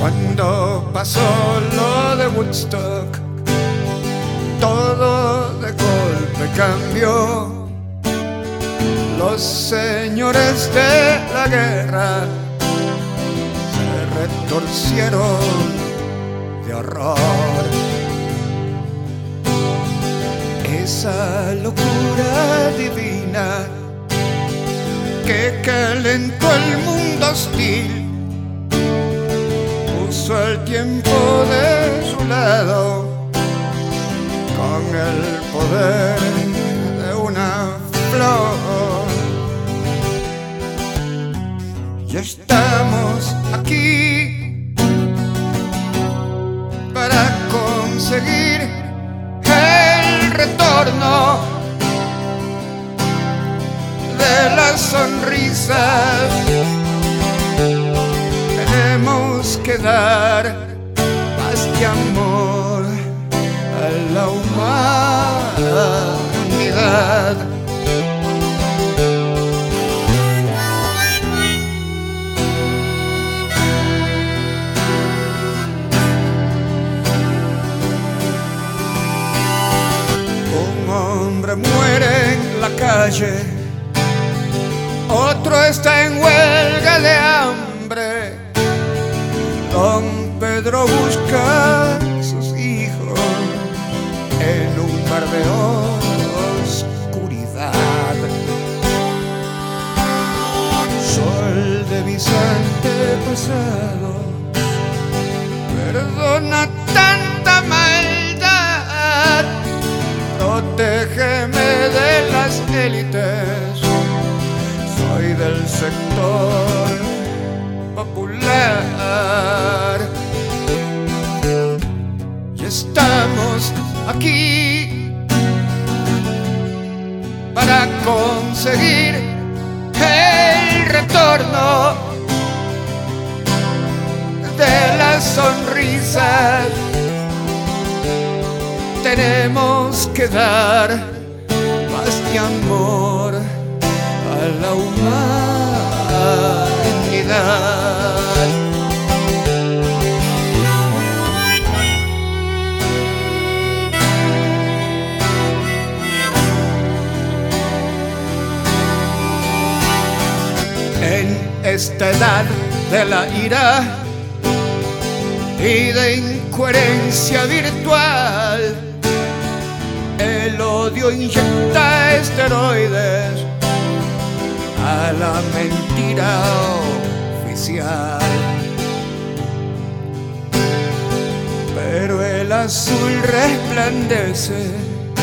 Cuando pasó lo de Woodstock, todo de golpe cambió. Los señores de la guerra se retorcieron de horror. Esa locura divina que calentó el mundo hostil puso el tiempo de su lado con el poder de una flor. Ya estamos aquí para conseguir el retorno de las sonrisas. Tenemos que dar paz y amor a la humanidad. Un hombre muere en la calle, otro está en huelga de hambre. Don Pedro busca a sus hijos en un mar de oscuridad. Sol de bisante pasado, perdona tanta maldad. Protégeme de las élites, soy del sector popular. Y estamos aquí para conseguir el retorno de las sonrisas. Tenemos que dar paz y amor a la humanidad. En esta edad de la ira y de incoherencia virtual, el odio inyecta esteroides a la mentira oficial. Pero el azul resplandece,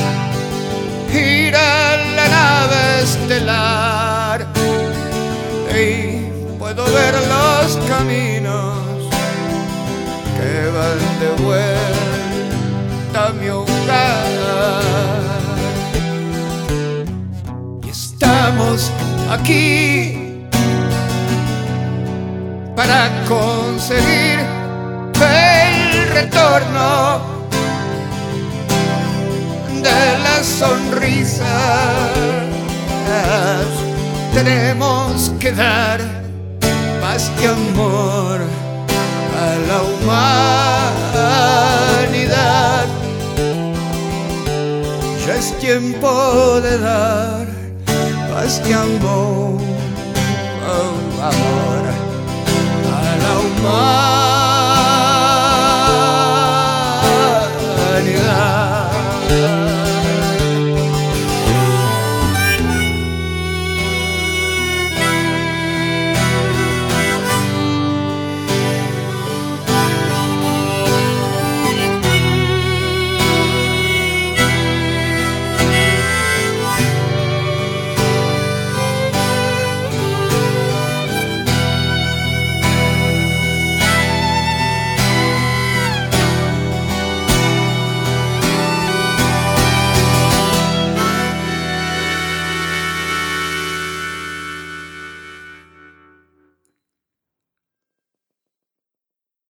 gira la nave estelar y puedo ver los caminos que van de vuelta a mi hogar. Y estamos aquí para conseguir el retorno de las sonrisas. Tenemos que dar paz y amor a la humanidad. Ya es tiempo de dar paz y amor, amor a la humanidad.